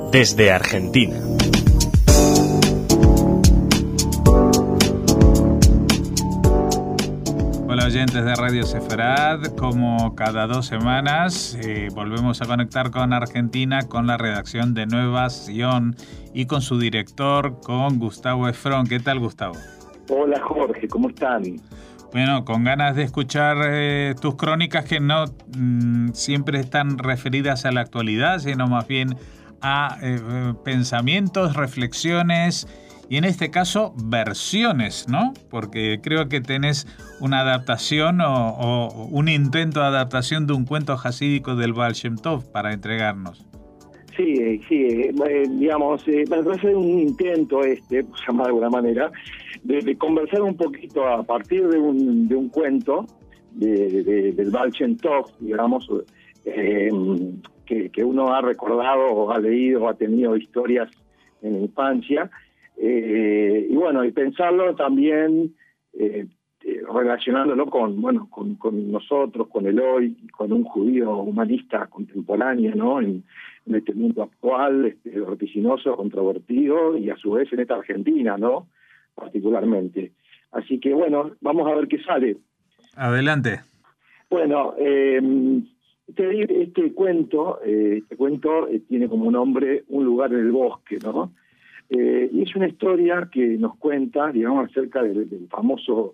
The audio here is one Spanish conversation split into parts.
desde Argentina. Hola oyentes de Radio Sefarad, como cada 2 semanas volvemos a conectar con Argentina, con la redacción de Nueva Sion y con su director, con Gustavo Efron. ¿Qué tal, Gustavo? Hola Jorge, ¿cómo están? Bueno, con ganas de escuchar tus crónicas que no siempre están referidas a la actualidad, sino más bien a pensamientos, reflexiones y en este caso versiones, ¿no? Porque creo que tenés una adaptación o un intento de adaptación de un cuento jasídico del Baal Shem Tov para entregarnos. Sí, digamos, va a ser un intento por llamar de alguna manera, de conversar un poquito a partir de un cuento del Baal Shem Tov, digamos, que uno ha recordado o ha leído o ha tenido historias en la infancia, y bueno, y pensarlo también relacionándolo con nosotros, con el hoy, con un judío humanista contemporáneo, ¿no? En este mundo actual, vertiginoso, controvertido, y a su vez en esta Argentina, ¿no? Particularmente. Así que bueno, vamos a ver qué sale. Adelante. Bueno, este cuento tiene como nombre Un lugar en el bosque, ¿no? Y es una historia que nos cuenta, digamos, acerca del famoso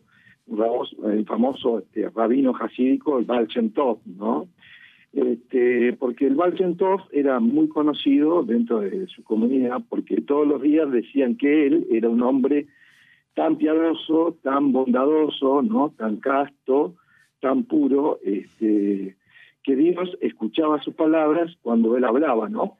rabino jasídico, el Baal Shem Tov, ¿no? Porque el Baal Shem Tov era muy conocido dentro de su comunidad, porque todos los días decían que él era un hombre tan piadoso, tan bondadoso, ¿no? Tan casto, tan puro, que Dios escuchaba sus palabras cuando él hablaba, ¿no?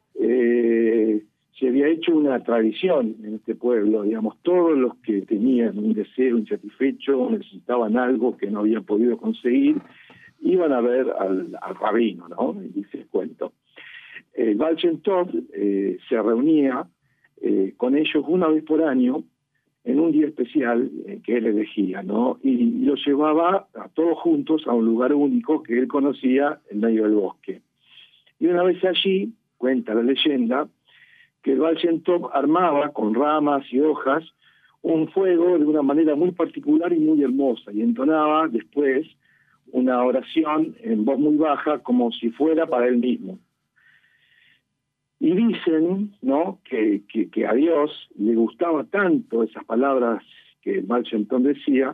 Se había hecho una tradición en este pueblo, digamos, todos los que tenían un deseo insatisfecho, necesitaban algo que no habían podido conseguir, iban a ver al rabino, ¿no? Y dice el cuento. El Baal Shem Tov se reunía con ellos una vez por año en un día especial que él elegía, ¿no? Y los llevaba a todos juntos a un lugar único que él conocía en medio del bosque. Y una vez allí, cuenta la leyenda, que el Baal Shem Tov armaba con ramas y hojas un fuego de una manera muy particular y muy hermosa, y entonaba después una oración en voz muy baja como si fuera para él mismo. Y dicen, ¿no?, que a Dios le gustaba tanto esas palabras que el Baal Shem Tov decía,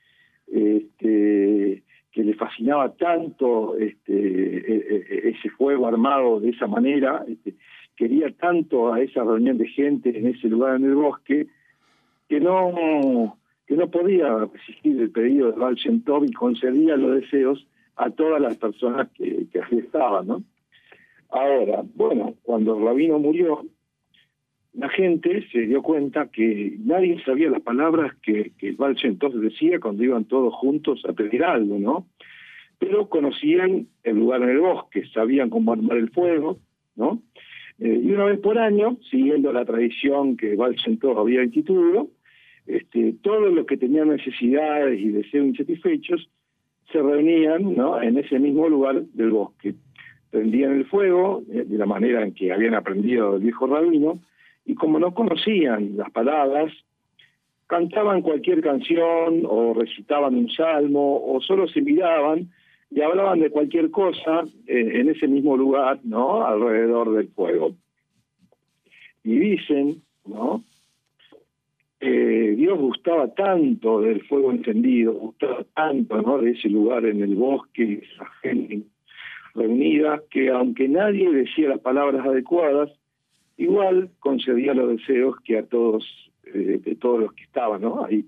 que le fascinaba tanto ese fuego armado de esa manera, quería tanto a esa reunión de gente en ese lugar en el bosque, que no podía resistir el pedido de Baal Shem Tov y concedía los deseos a todas las personas que así estaban, ¿no? Ahora, bueno, cuando el rabino murió, la gente se dio cuenta que nadie sabía las palabras que el Baal Shem Tov decía cuando iban todos juntos a pedir algo, ¿no? Pero conocían el lugar en el bosque, sabían cómo armar el fuego, ¿no? Y una vez por año, siguiendo la tradición que Baal Shem Tov había instituido, todos los que tenían necesidades y deseos insatisfechos se reunían, ¿no?, en ese mismo lugar del bosque. Prendían el fuego de la manera en que habían aprendido del viejo rabino, y como no conocían las palabras, cantaban cualquier canción o recitaban un salmo o solo se miraban y hablaban de cualquier cosa en ese mismo lugar, ¿no?, alrededor del fuego. Y dicen, ¿no?, Dios gustaba tanto del fuego encendido, gustaba tanto, ¿no?, de ese lugar en el bosque, esa gente reunida, que aunque nadie decía las palabras adecuadas, igual concedía los deseos que a todos, de todos los que estaban, ¿no?, ahí.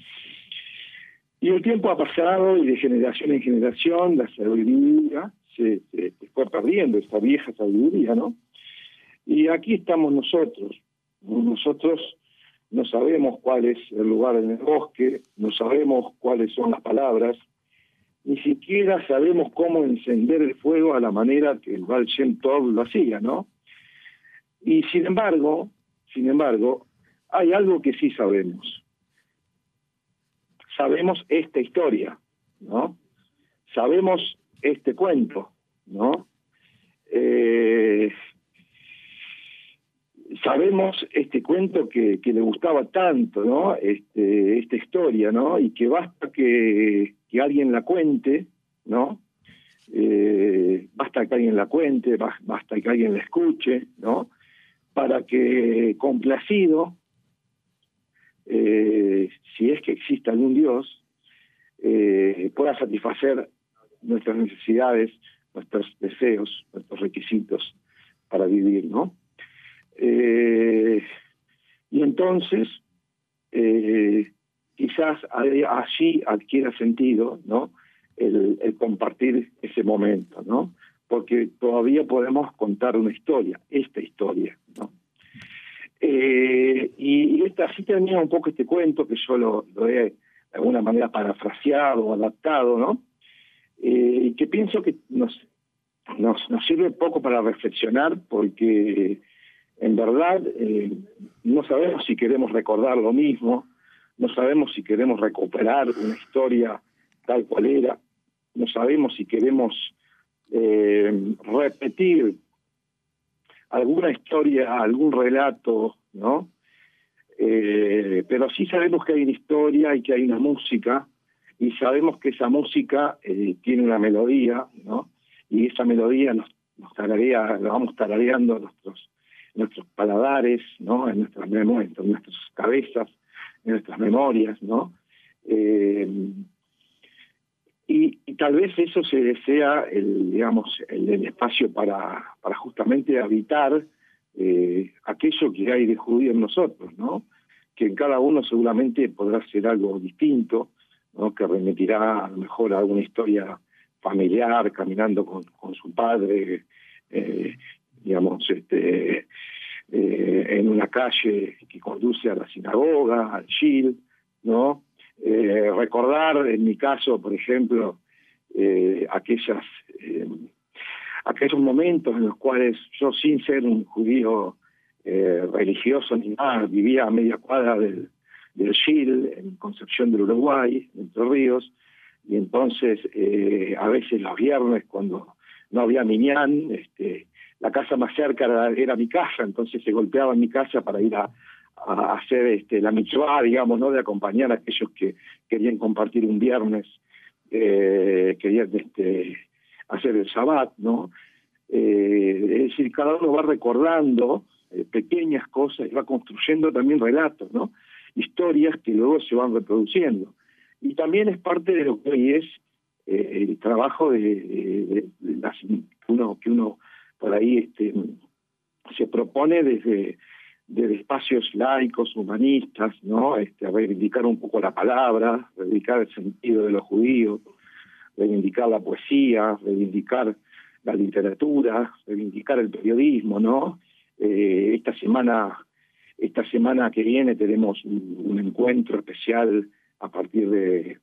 Y el tiempo ha pasado y de generación en generación la sabiduría se fue perdiendo, esta vieja sabiduría, ¿no? Y aquí estamos nosotros. Nosotros no sabemos cuál es el lugar en el bosque, no sabemos cuáles son las palabras, ni siquiera sabemos cómo encender el fuego a la manera que el Baal Shem Tov lo hacía, ¿no? Y sin embargo, hay algo que sí sabemos. Sabemos esta historia, ¿no? Sabemos este cuento, ¿no? sabemos este cuento que le gustaba tanto, ¿no? Esta historia, ¿no? Y que basta que alguien la cuente, ¿no? Basta que alguien la cuente, basta que alguien la escuche, ¿no? Para que, complacido, si es que existe algún Dios, pueda satisfacer nuestras necesidades, nuestros deseos, nuestros requisitos para vivir, ¿no? Y entonces, quizás allí adquiera sentido, ¿no? El compartir ese momento, ¿no? Porque todavía podemos contar una historia, esta historia, ¿no? Y así termina un poco este cuento, que yo lo he de alguna manera parafraseado o adaptado, ¿no? Y que pienso que nos sirve poco para reflexionar, porque en verdad no sabemos si queremos recordar lo mismo, no sabemos si queremos recuperar una historia tal cual era, no sabemos si queremos repetir alguna historia, algún relato, ¿no? Pero sí sabemos que hay una historia y que hay una música, y sabemos que esa música tiene una melodía, ¿no? Y esa melodía nos tararea, la vamos tarareando en nuestros paladares, ¿no? En nuestras memorias, en nuestras cabezas, en nuestras memorias, ¿no? Y tal vez eso se desea el espacio para justamente habitar aquello que hay de judío en nosotros, ¿no? Que en cada uno seguramente podrá ser algo distinto, ¿no? Que remitirá a lo mejor a alguna historia familiar, caminando con su padre, en una calle que conduce a la sinagoga, al Shil, ¿no? Recordar, en mi caso, por ejemplo, aquellos momentos en los cuales yo, sin ser un judío religioso ni nada, vivía a media cuadra del Shil, en Concepción del Uruguay, Entre Ríos, y entonces a veces los viernes, cuando no había minyan, la casa más cerca era mi casa, entonces se golpeaba en mi casa para ir a hacer la mitzvah, digamos, ¿no? De acompañar a aquellos que querían compartir un viernes, querían hacer el Shabbat, ¿no? Es decir, cada uno va recordando pequeñas cosas y va construyendo también relatos, ¿no? Historias que luego se van reproduciendo. Y también es parte de lo que hoy es el trabajo que uno por ahí se propone desde espacios laicos, humanistas, ¿no? A reivindicar un poco la palabra, reivindicar el sentido de los judíos, reivindicar la poesía, reivindicar la literatura, reivindicar el periodismo, ¿no? Esta semana que viene tenemos un encuentro especial a partir de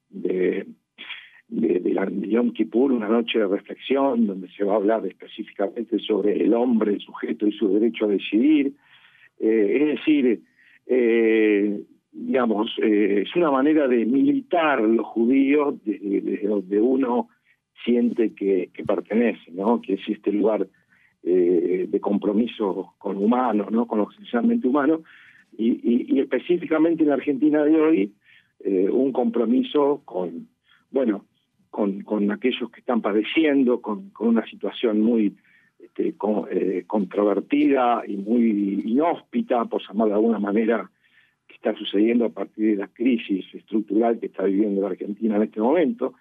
Yom Kippur, una noche de reflexión, donde se va a hablar específicamente sobre el hombre, el sujeto y su derecho a decidir. Es decir, es una manera de militar los judíos desde donde uno siente que pertenece, ¿no? Que es este lugar de compromiso con humano, ¿no? Con lo esencialmente humano, y específicamente en la Argentina de hoy, un compromiso con aquellos que están padeciendo, con una situación muy controvertida y muy inhóspita, por llamarlo de alguna manera, que está sucediendo a partir de la crisis estructural que está viviendo la Argentina en este momento.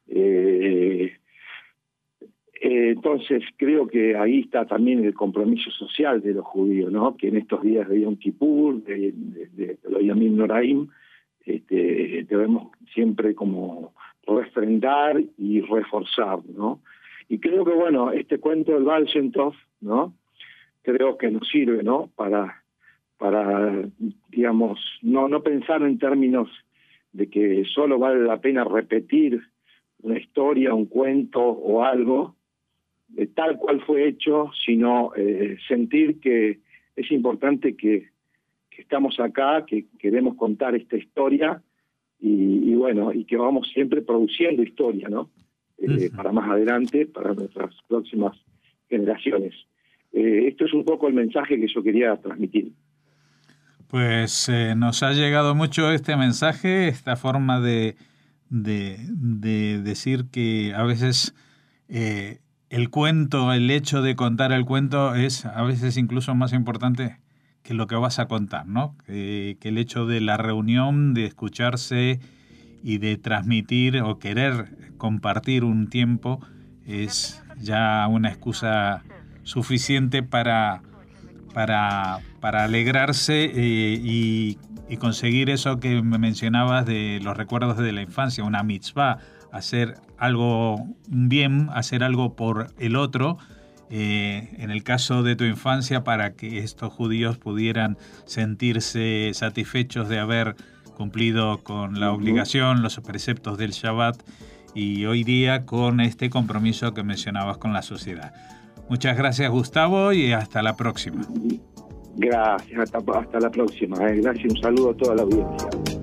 Entonces creo que ahí está también el compromiso social de los judíos, ¿no? Que en estos días de Yom Kippur, de los Yamim Noraim, debemos siempre como refrendar y reforzar, ¿no? Y creo que, este cuento del Baal Shem Tov, ¿no? Creo que nos sirve, ¿no? Para digamos, no pensar en términos de que solo vale la pena repetir una historia, un cuento o algo, tal cual fue hecho, sino sentir que es importante que estamos acá, que queremos contar esta historia y que vamos siempre produciendo historia, ¿no? Para más adelante, para nuestras próximas generaciones. Esto es un poco el mensaje que yo quería transmitir. Pues nos ha llegado mucho este mensaje, esta forma de decir que a veces el cuento, el hecho de contar el cuento es a veces incluso más importante que lo que vas a contar, ¿no? Que el hecho de la reunión, de escucharse y de transmitir o querer compartir un tiempo es ya una excusa suficiente para alegrarse y conseguir eso que me mencionabas de los recuerdos de la infancia, una mitzvah, hacer algo bien, hacer algo por el otro, en el caso de tu infancia, para que estos judíos pudieran sentirse satisfechos de haber cumplido con la obligación, los preceptos del Shabbat, y hoy día con este compromiso que mencionabas con la sociedad. Muchas gracias, Gustavo, y hasta la próxima. Gracias, hasta la próxima. Gracias, un saludo a toda la audiencia.